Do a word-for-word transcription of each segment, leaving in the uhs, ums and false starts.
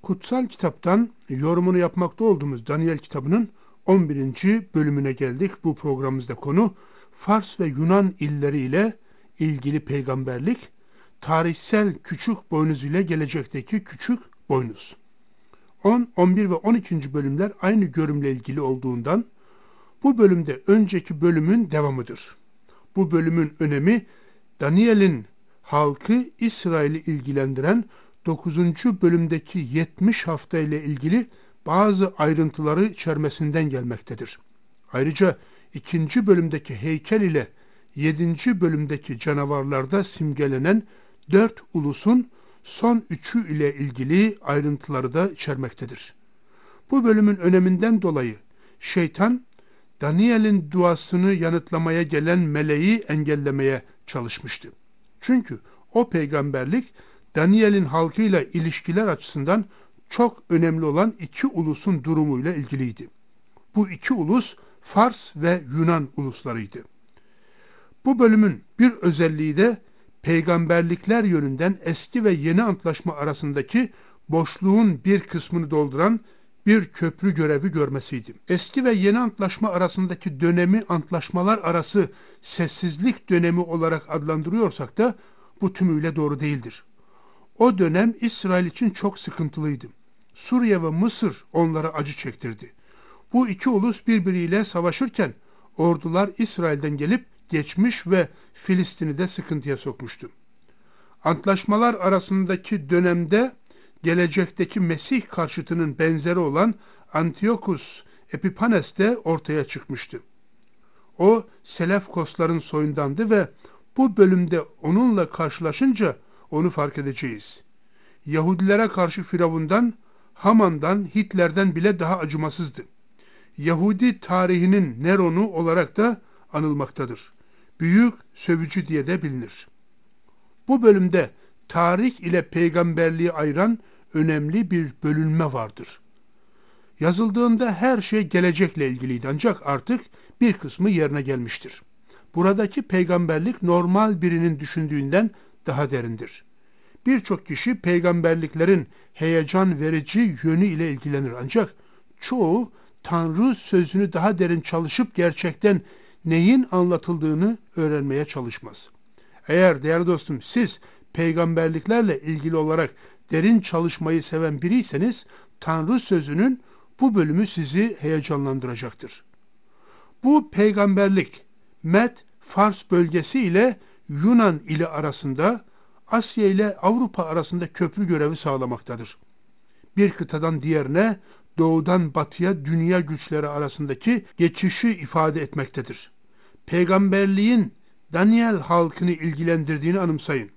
Kutsal kitaptan yorumunu yapmakta olduğumuz Daniel kitabının on birinci bölümüne geldik. Bu programımızda konu Fars ve Yunan illeriyle ilgili peygamberlik, tarihsel küçük boynuz ile gelecekteki küçük boynuz. on, on bir ve on ikinci bölümler aynı görümle ilgili olduğundan bu bölümde önceki bölümün devamıdır. Bu bölümün önemi Daniel'in halkı İsrail'i ilgilendiren dokuzuncu bölümdeki yetmiş hafta ile ilgili bazı ayrıntıları içermesinden gelmektedir. Ayrıca ikinci bölümdeki heykel ile yedinci bölümdeki canavarlarda simgelenen dört ulusun son üçü ile ilgili ayrıntıları da içermektedir. Bu bölümün öneminden dolayı şeytan Daniel'in duasını yanıtlamaya gelen meleği engellemeye çalışmıştı. Çünkü o peygamberlik Daniel'in halkıyla ilişkiler açısından çok önemli olan iki ulusun durumuyla ilgiliydi. Bu iki ulus Fars ve Yunan uluslarıydı. Bu bölümün bir özelliği de peygamberlikler yönünden eski ve yeni antlaşma arasındaki boşluğun bir kısmını dolduran bir köprü görevi görmesiydi. Eski ve yeni antlaşma arasındaki dönemi antlaşmalar arası sessizlik dönemi olarak adlandırıyorsak da bu tümüyle doğru değildir. O dönem İsrail için çok sıkıntılıydı. Suriye ve Mısır onlara acı çektirdi. Bu iki ulus birbiriyle savaşırken ordular İsrail'den gelip geçmiş ve Filistin'i de sıkıntıya sokmuştu. Antlaşmalar arasındaki dönemde gelecekteki Mesih karşıtının benzeri olan Antiochus Epiphanes de ortaya çıkmıştı. O Selefkosların soyundandı ve bu bölümde onunla karşılaşınca onu fark edeceğiz. Yahudilere karşı Firavundan, Haman'dan, Hitler'den bile daha acımasızdı. Yahudi tarihinin Neron'u olarak da anılmaktadır. Büyük sövücü diye de bilinir. Bu bölümde tarih ile peygamberliği ayıran önemli bir bölünme vardır. Yazıldığında her şey gelecekle ilgiliydi ancak artık bir kısmı yerine gelmiştir. Buradaki peygamberlik normal birinin düşündüğünden daha derindir. Birçok kişi peygamberliklerin heyecan verici yönü ile ilgilenir ancak çoğu Tanrı sözünü daha derin çalışıp gerçekten neyin anlatıldığını öğrenmeye çalışmaz. Eğer değerli dostum siz peygamberliklerle ilgili olarak derin çalışmayı seven biriyseniz Tanrı sözünün bu bölümü sizi heyecanlandıracaktır. Bu peygamberlik Med, Fars bölgesi ile Yunan ili arasında, Asya ile Avrupa arasında köprü görevi sağlamaktadır. Bir kıtadan diğerine, doğudan batıya dünya güçleri arasındaki geçişi ifade etmektedir. Peygamberliğin Daniel halkını ilgilendirdiğini anımsayın.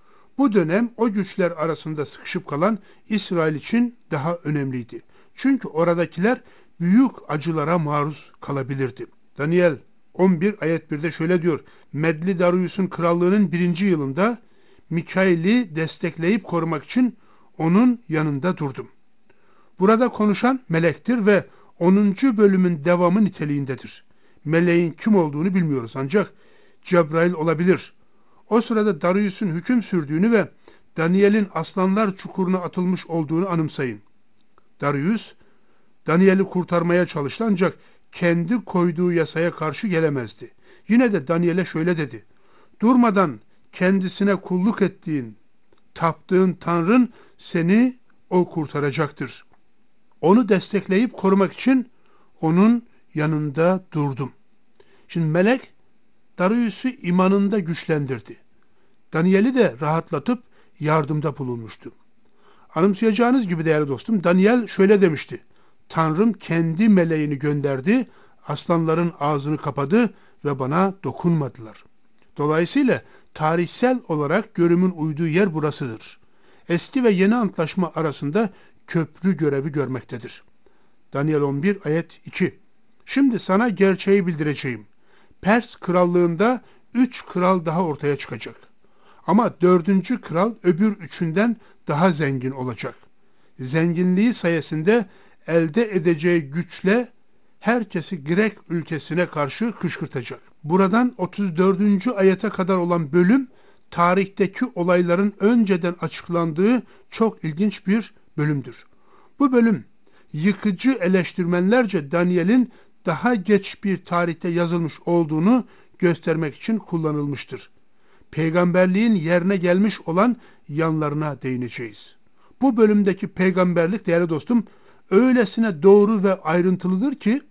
Bu dönem o güçler arasında sıkışıp kalan İsrail için daha önemliydi. Çünkü oradakiler büyük acılara maruz kalabilirdi. Daniel on bir ayet birde şöyle diyor: Medli Darius'un krallığının birinci yılında Mikail'i destekleyip korumak için onun yanında durdum. Burada konuşan melektir ve onuncu bölümün devamı niteliğindedir. Meleğin kim olduğunu bilmiyoruz ancak Cebrail olabilir. O sırada Darius'un hüküm sürdüğünü ve Daniel'in aslanlar çukuruna atılmış olduğunu anımsayın. Darius, Daniel'i kurtarmaya çalıştı ancak kendi koyduğu yasaya karşı gelemezdi. Yine de Daniel'e şöyle dedi: durmadan kendisine kulluk ettiğin, taptığın Tanrın seni o kurtaracaktır. Onu destekleyip korumak için onun yanında durdum. Şimdi melek Darius'u imanında güçlendirdi. Daniel'i de rahatlatıp yardımda bulunmuştu. Anımsayacağınız gibi değerli dostum, Daniel şöyle demişti: Tanrım kendi meleğini gönderdi, aslanların ağzını kapadı ve bana dokunmadılar. Dolayısıyla tarihsel olarak görümün uyduğu yer burasıdır. Eski ve yeni antlaşma arasında köprü görevi görmektedir. Daniel on bir ayet iki. Şimdi sana gerçeği bildireceğim. Pers krallığında üç kral daha ortaya çıkacak. Ama dördüncü kral öbür üçünden daha zengin olacak. Zenginliği sayesinde elde edeceği güçle herkesi Grek ülkesine karşı kışkırtacak. Buradan otuz dördüncü ayete kadar olan bölüm tarihteki olayların önceden açıklandığı çok ilginç bir bölümdür. Bu bölüm yıkıcı eleştirmenlerce Daniel'in daha geç bir tarihte yazılmış olduğunu göstermek için kullanılmıştır. Peygamberliğin yerine gelmiş olan yanlarına değineceğiz. Bu bölümdeki peygamberlik değerli dostum öylesine doğru ve ayrıntılıdır ki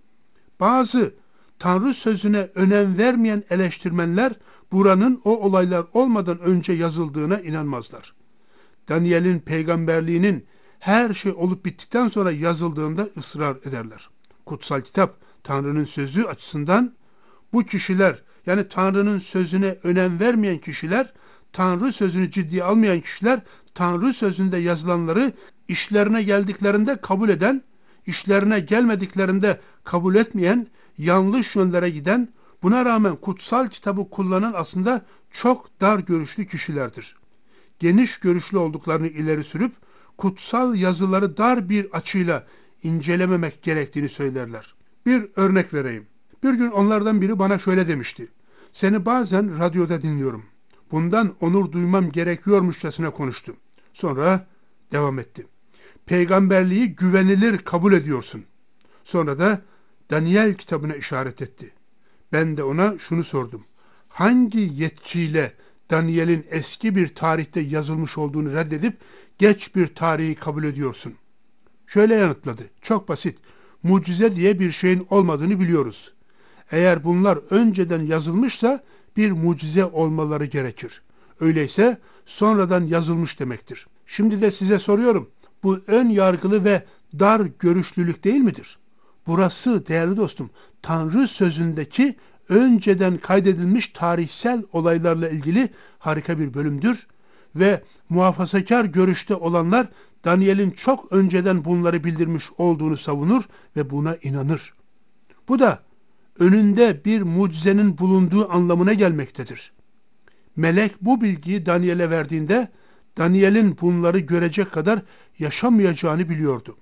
bazı Tanrı sözüne önem vermeyen eleştirmenler buranın o olaylar olmadan önce yazıldığına inanmazlar. Daniel'in peygamberliğinin her şey olup bittikten sonra yazıldığında ısrar ederler. Kutsal kitap Tanrı'nın sözü açısından bu kişiler, yani Tanrı'nın sözüne önem vermeyen kişiler, Tanrı sözünü ciddiye almayan kişiler, Tanrı sözünde yazılanları işlerine geldiklerinde kabul eden, işlerine gelmediklerinde kabul etmeyen, yanlış yönlere giden, buna rağmen kutsal kitabı kullanan aslında çok dar görüşlü kişilerdir. Geniş görüşlü olduklarını ileri sürüp, kutsal yazıları dar bir açıyla incelememek gerektiğini söylerler. Bir örnek vereyim. Bir gün onlardan biri bana şöyle demişti. Seni bazen radyoda dinliyorum. Bundan onur duymam gerekiyormuşçasına konuştu. Sonra devam etti. Peygamberliği güvenilir kabul ediyorsun. Sonra da Daniel kitabına işaret etti. Ben de ona şunu sordum. Hangi yetkiyle Daniel'in eski bir tarihte yazılmış olduğunu reddedip geç bir tarihi kabul ediyorsun? Şöyle yanıtladı. Çok basit. Mucize diye bir şeyin olmadığını biliyoruz. Eğer bunlar önceden yazılmışsa bir mucize olmaları gerekir. Öyleyse sonradan yazılmış demektir. Şimdi de size soruyorum. Bu ön yargılı ve dar görüşlülük değil midir? Burası değerli dostum, Tanrı sözündeki önceden kaydedilmiş tarihsel olaylarla ilgili harika bir bölümdür ve muhafazakar görüşte olanlar Daniel'in çok önceden bunları bildirmiş olduğunu savunur ve buna inanır. Bu da önünde bir mucizenin bulunduğu anlamına gelmektedir. Melek bu bilgiyi Daniel'e verdiğinde Daniel'in bunları görecek kadar yaşamayacağını biliyordu.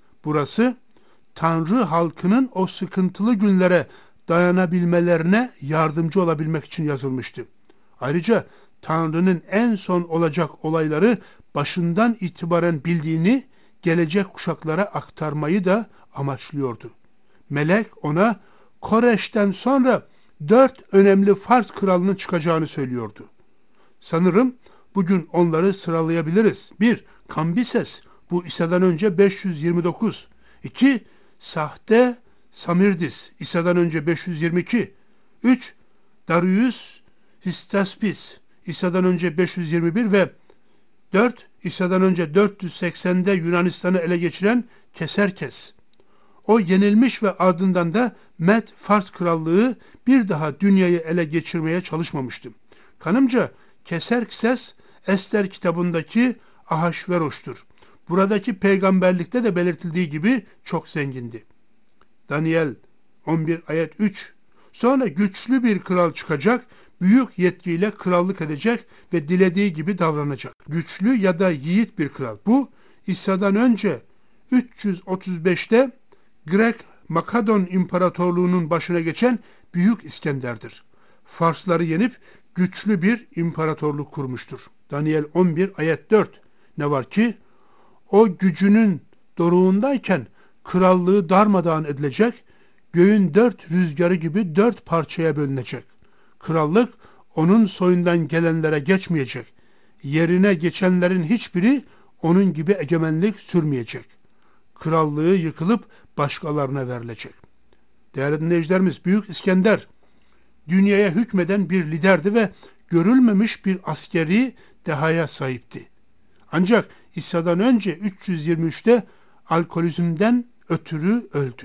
Burası Tanrı halkının o sıkıntılı günlere dayanabilmelerine yardımcı olabilmek için yazılmıştı. Ayrıca Tanrı'nın en son olacak olayları başından itibaren bildiğini gelecek kuşaklara aktarmayı da amaçlıyordu. Melek ona Koreş'ten sonra dört önemli Fars kralının çıkacağını söylüyordu. Sanırım bugün onları sıralayabiliriz. bir. Kambises, bu İsa'dan önce beş yüz yirmi dokuz. iki. Sahte Samirdis, İsa'dan önce beş yüz yirmi iki. üç. Darius Histaspis, İsa'dan önce beş yüz yirmi bir ve dört. İsa'dan önce dört yüz seksende Yunanistan'ı ele geçiren Keserkes. O yenilmiş ve ardından da Med Fars krallığı bir daha dünyayı ele geçirmeye çalışmamıştı. Kanımca Keserkes Ester kitabındaki Ahasveroş'tur. Buradaki peygamberlikte de belirtildiği gibi çok zengindi. Daniel on bir ayet üç. Sonra güçlü bir kral çıkacak, büyük yetkiyle krallık edecek ve dilediği gibi davranacak. Güçlü ya da yiğit bir kral. Bu İsa'dan önce üç yüz otuz beşte Grek Makedon İmparatorluğu'nun başına geçen Büyük İskender'dir. Farsları yenip güçlü bir imparatorluk kurmuştur. Daniel on bir ayet dört. Ne var ki o gücünün doruğundayken krallığı darmadağın edilecek, göğün dört rüzgarı gibi dört parçaya bölünecek. Krallık onun soyundan gelenlere geçmeyecek. Yerine geçenlerin hiçbiri onun gibi egemenlik sürmeyecek. Krallığı yıkılıp başkalarına verilecek. Değerli dinleyicilerimiz, Büyük İskender dünyaya hükmeden bir liderdi ve görülmemiş bir askeri dehaya sahipti. Ancak İsa'dan önce üç yüz yirmi üçte alkolizmden ötürü öldü.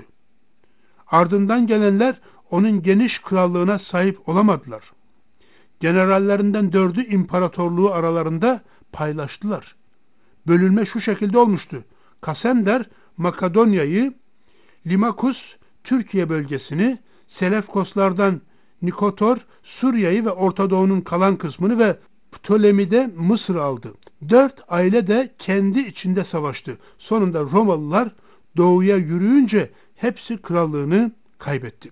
Ardından gelenler onun geniş krallığına sahip olamadılar. Generallerinden dördü imparatorluğu aralarında paylaştılar. Bölünme şu şekilde olmuştu. Kasender Makedonya'yı, Limakus Türkiye bölgesini, Selefkoslardan Nikotor Suriye'yi ve Orta Doğu'nun kalan kısmını ve Ptolemide Mısır'ı aldı. Dört aile de kendi içinde savaştı. Sonunda Romalılar doğuya yürüyünce hepsi krallığını kaybetti.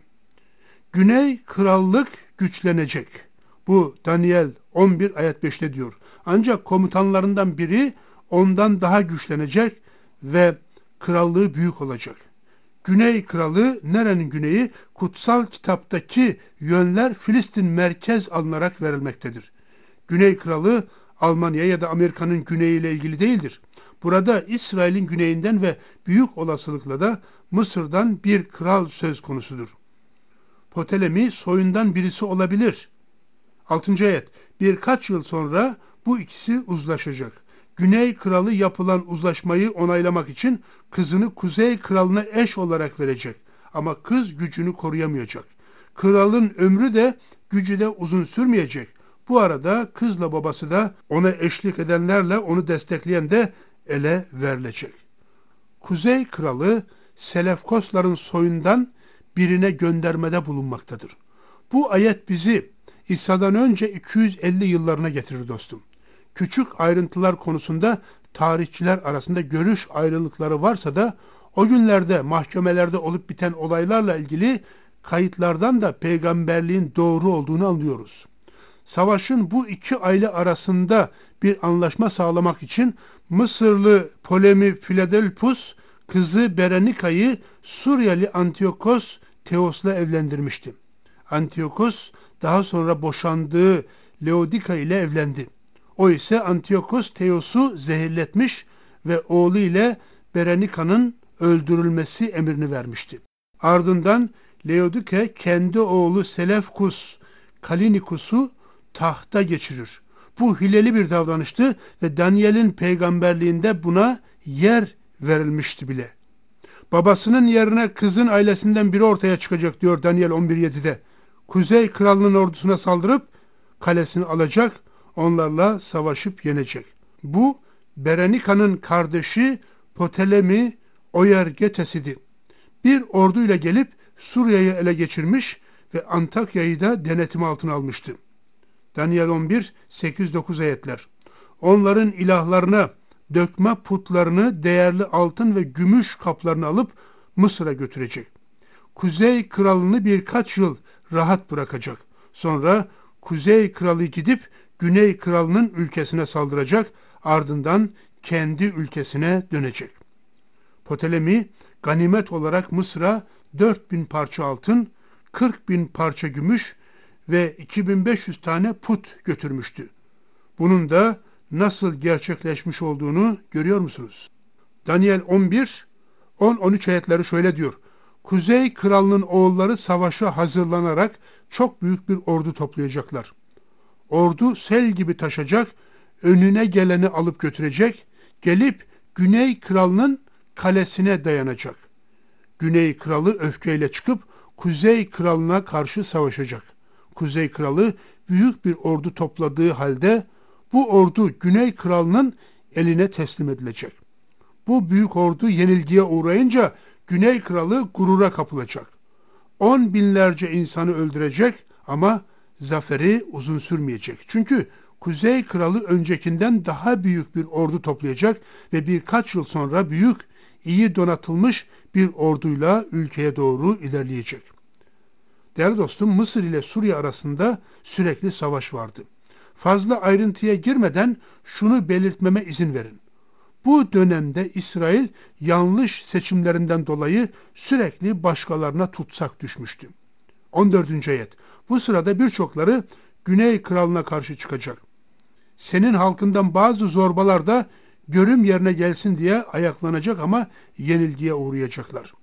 Güney krallık güçlenecek. Bu Daniel on bir ayet beşte diyor. Ancak komutanlarından biri ondan daha güçlenecek ve krallığı büyük olacak. Güney kralı, nerenin güneyi? Kutsal kitaptaki yönler Filistin merkez alınarak verilmektedir. Güney kralı Almanya ya da Amerika'nın güneyiyle ilgili değildir. Burada İsrail'in güneyinden ve büyük olasılıkla da Mısır'dan bir kral söz konusudur. Ptolemy soyundan birisi olabilir. altıncı ayet. Birkaç yıl sonra bu ikisi uzlaşacak. Güney kralı yapılan uzlaşmayı onaylamak için kızını Kuzey kralına eş olarak verecek. Ama kız gücünü koruyamayacak. Kralın ömrü de gücü de uzun sürmeyecek. Bu arada kızla babası da ona eşlik edenlerle onu destekleyen de ele verilecek. Kuzey kralı Selefkosların soyundan birine göndermede bulunmaktadır. Bu ayet bizi İsa'dan önce iki yüz elli yıllarına getirir dostum. Küçük ayrıntılar konusunda tarihçiler arasında görüş ayrılıkları varsa da o günlerde mahkemelerde olup biten olaylarla ilgili kayıtlardan da peygamberliğin doğru olduğunu anlıyoruz. Savaşın bu iki aile arasında bir anlaşma sağlamak için Mısırlı Ptolemy Philadelphus kızı Berenika'yı Suriyeli Antiyokos Teos'la evlendirmişti. Antiyokos daha sonra boşandığı Laodika ile evlendi. O ise Antiyokos Teos'u zehirletmiş ve oğlu ile Berenika'nın öldürülmesi emrini vermişti. Ardından Laodika kendi oğlu Selefkus Kalinikus'u tahta geçirir. Bu hileli bir davranıştı ve Daniel'in peygamberliğinde buna yer verilmişti bile. Babasının yerine kızın ailesinden biri ortaya çıkacak diyor Daniel on bir yedide. Kuzey kralının ordusuna saldırıp kalesini alacak, onlarla savaşıp yenecek. Bu Berenika'nın kardeşi Ptolemy Oyergetes'idi. Bir orduyla gelip Suriye'yi ele geçirmiş ve Antakya'yı da denetim altına almıştı. Daniel on bir sekiz dokuz ayetler. Onların ilahlarına dökme putlarını, değerli altın ve gümüş kaplarını alıp Mısır'a götürecek. Kuzey kralını birkaç yıl rahat bırakacak. Sonra Kuzey kralı gidip Güney kralının ülkesine saldıracak, ardından kendi ülkesine dönecek. Ptolemy ganimet olarak Mısır'a dört bin parça altın, kırk bin parça gümüş ve iki bin beş yüz tane put götürmüştü. Bunun da nasıl gerçekleşmiş olduğunu görüyor musunuz? Daniel on bir on on üç ayetleri şöyle diyor. Kuzey kralının oğulları savaşa hazırlanarak çok büyük bir ordu toplayacaklar. Ordu sel gibi taşacak, önüne geleni alıp götürecek, gelip Güney kralının kalesine dayanacak. Güney kralı öfkeyle çıkıp Kuzey kralına karşı savaşacak. Kuzey kralı büyük bir ordu topladığı halde bu ordu Güney kralının eline teslim edilecek. Bu büyük ordu yenilgiye uğrayınca Güney kralı gurura kapılacak. On binlerce insanı öldürecek ama zaferi uzun sürmeyecek. Çünkü Kuzey kralı öncekinden daha büyük bir ordu toplayacak ve birkaç yıl sonra büyük, iyi donatılmış bir orduyla ülkeye doğru ilerleyecek. Değerli dostum, Mısır ile Suriye arasında sürekli savaş vardı. Fazla ayrıntıya girmeden şunu belirtmeme izin verin. Bu dönemde İsrail yanlış seçimlerinden dolayı sürekli başkalarına tutsak düşmüştü. on dördüncü ayet. Bu sırada birçokları Güney kralına karşı çıkacak. Senin halkından bazı zorbalar da görüm yerine gelsin diye ayaklanacak ama yenilgiye uğrayacaklar.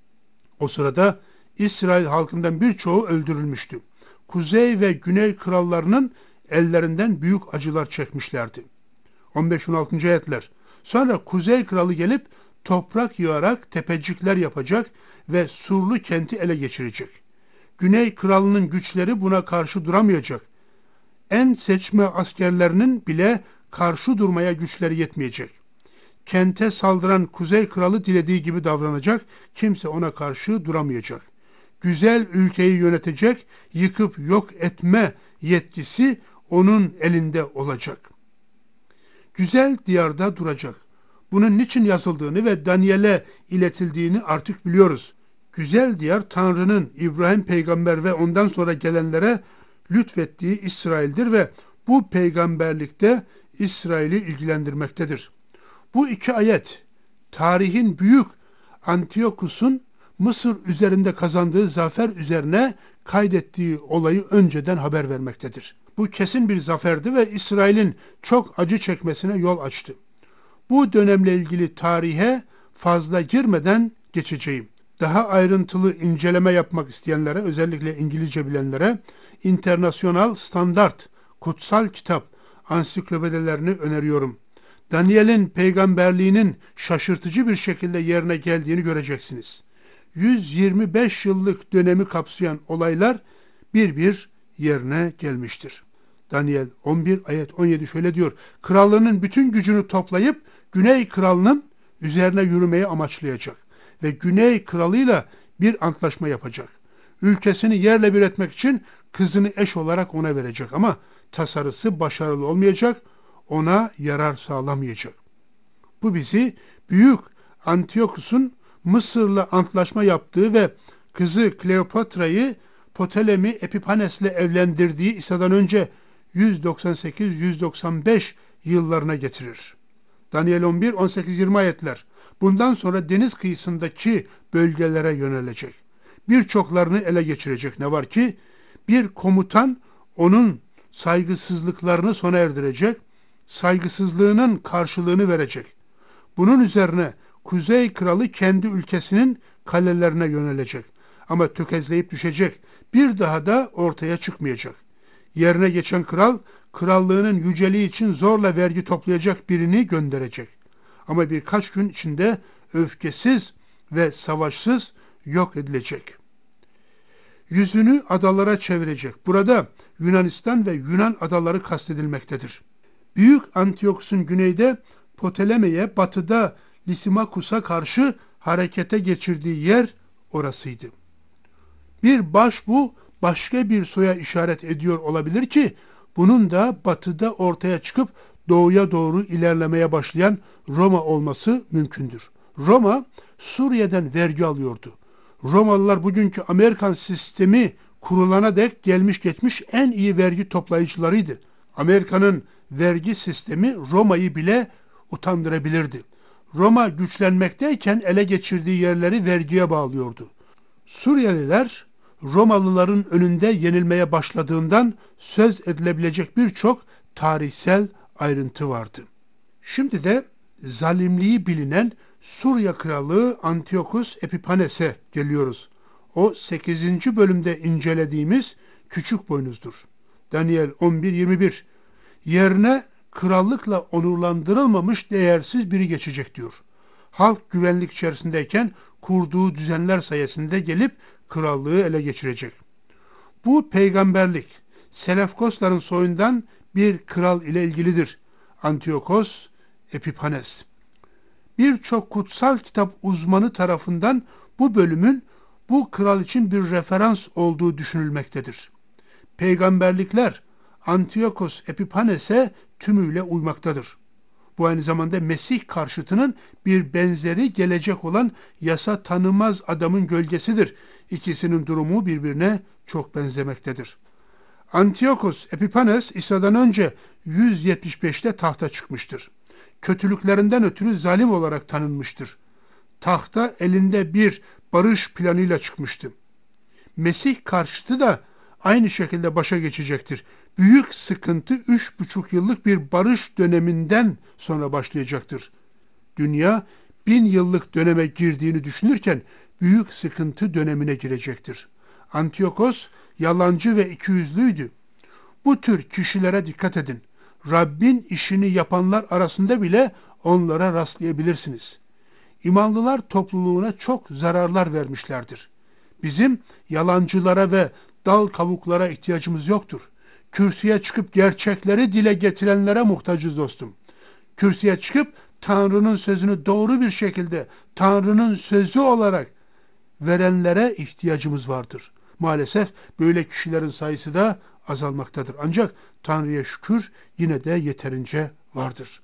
O sırada İsrail halkından birçoğu öldürülmüştü. Kuzey ve Güney krallarının ellerinden büyük acılar çekmişlerdi. on beş on altıncı ayetler. Sonra Kuzey kralı gelip toprak yığarak tepecikler yapacak ve surlu kenti ele geçirecek. Güney kralının güçleri buna karşı duramayacak. En seçme askerlerinin bile karşı durmaya güçleri yetmeyecek. Kente saldıran Kuzey kralı dilediği gibi davranacak, kimse ona karşı duramayacak. Güzel ülkeyi yönetecek, yıkıp yok etme yetkisi onun elinde olacak. Güzel diyarda duracak. Bunun niçin yazıldığını ve Daniel'e iletildiğini artık biliyoruz. Güzel diyar Tanrı'nın İbrahim peygamber ve ondan sonra gelenlere lütfettiği İsrail'dir ve bu peygamberlikte İsrail'i ilgilendirmektedir. Bu iki ayet tarihin büyük Antiokus'un Mısır üzerinde kazandığı zafer üzerine kaydettiği olayı önceden haber vermektedir. Bu kesin bir zaferdi ve İsrail'in çok acı çekmesine yol açtı. Bu dönemle ilgili tarihe fazla girmeden geçeceğim. Daha ayrıntılı inceleme yapmak isteyenlere, özellikle İngilizce bilenlere internasyonal standart, kutsal kitap ansiklopedilerini öneriyorum. Daniel'in peygamberliğinin şaşırtıcı bir şekilde yerine geldiğini göreceksiniz. yüz yirmi beş yıllık dönemi kapsayan olaylar bir bir yerine gelmiştir. Daniel on bir ayet on yedi şöyle diyor: krallığının bütün gücünü toplayıp Güney kralının üzerine yürümeyi amaçlayacak ve Güney kralıyla bir antlaşma yapacak. Ülkesini yerle bir etmek için kızını eş olarak ona verecek ama tasarısı başarılı olmayacak, ona yarar sağlamayacak. Bu bizi büyük Antiokus'un Mısır'la antlaşma yaptığı ve kızı Kleopatra'yı Ptolemy Epipanes'le evlendirdiği İsa'dan önce yüz doksan sekiz yüz doksan beş yıllarına getirir. Daniel on bir on sekiz yirmi ayetler. Bundan sonra deniz kıyısındaki bölgelere yönelecek. Birçoklarını ele geçirecek. Ne var ki bir komutan onun saygısızlıklarını sona erdirecek, saygısızlığının karşılığını verecek. Bunun üzerine Kuzey Kralı kendi ülkesinin kalelerine yönelecek. Ama tökezleyip düşecek. Bir daha da ortaya çıkmayacak. Yerine geçen kral, krallığının yüceliği için zorla vergi toplayacak birini gönderecek. Ama birkaç gün içinde öfkesiz ve savaşsız yok edilecek. Yüzünü adalara çevirecek. Burada Yunanistan ve Yunan adaları kastedilmektedir. Büyük Antiokus'un güneyde Ptolemy'e, batıda Lysimakus'a karşı harekete geçirdiği yer orasıydı. Bir baş bu başka bir soya işaret ediyor olabilir ki bunun da batıda ortaya çıkıp doğuya doğru ilerlemeye başlayan Roma olması mümkündür. Roma Suriye'den vergi alıyordu. Romalılar bugünkü Amerikan sistemi kurulana dek gelmiş geçmiş en iyi vergi toplayıcılarıydı. Amerika'nın vergi sistemi Roma'yı bile utandırabilirdi. Roma güçlenmekteyken ele geçirdiği yerleri vergiye bağlıyordu. Suriyeliler Romalıların önünde yenilmeye başladığından söz edilebilecek birçok tarihsel ayrıntı vardı. Şimdi de zalimliği bilinen Suriye kralı Antiokus Epipanes'e geliyoruz. O sekizinci bölümde incelediğimiz küçük boynuzdur. Daniel on bir yirmi bir yerine krallıkla onurlandırılmamış değersiz biri geçecek diyor. Halk güvenlik içerisindeyken kurduğu düzenler sayesinde gelip krallığı ele geçirecek. Bu peygamberlik Selefkosların soyundan bir kral ile ilgilidir. Antiochos Epipanes. Birçok kutsal kitap uzmanı tarafından bu bölümün bu kral için bir referans olduğu düşünülmektedir. Peygamberlikler Antiochos Epipanes'e tümüyle uymaktadır. Bu aynı zamanda Mesih karşıtının bir benzeri gelecek olan yasa tanımaz adamın gölgesidir. İkisinin durumu birbirine çok benzemektedir. Antiochos Epipanes İsa'dan önce yüz yetmiş beşte tahta çıkmıştır. Kötülüklerinden ötürü zalim olarak tanınmıştır. Tahta elinde bir barış planıyla çıkmıştı. Mesih karşıtı da aynı şekilde başa geçecektir. Büyük sıkıntı üç buçuk yıllık bir barış döneminden sonra başlayacaktır. Dünya bin yıllık döneme girdiğini düşünürken büyük sıkıntı dönemine girecektir. Antiochos yalancı ve ikiyüzlüydü. Bu tür kişilere dikkat edin. Rabbin işini yapanlar arasında bile onlara rastlayabilirsiniz. İmanlılar topluluğuna çok zararlar vermişlerdir. Bizim yalancılara ve dal kavuklara ihtiyacımız yoktur. Kürsüye çıkıp gerçekleri dile getirenlere muhtacız dostum. Kürsüye çıkıp Tanrı'nın sözünü doğru bir şekilde Tanrı'nın sözü olarak verenlere ihtiyacımız vardır. Maalesef böyle kişilerin sayısı da azalmaktadır. Ancak Tanrı'ya şükür yine de yeterince vardır.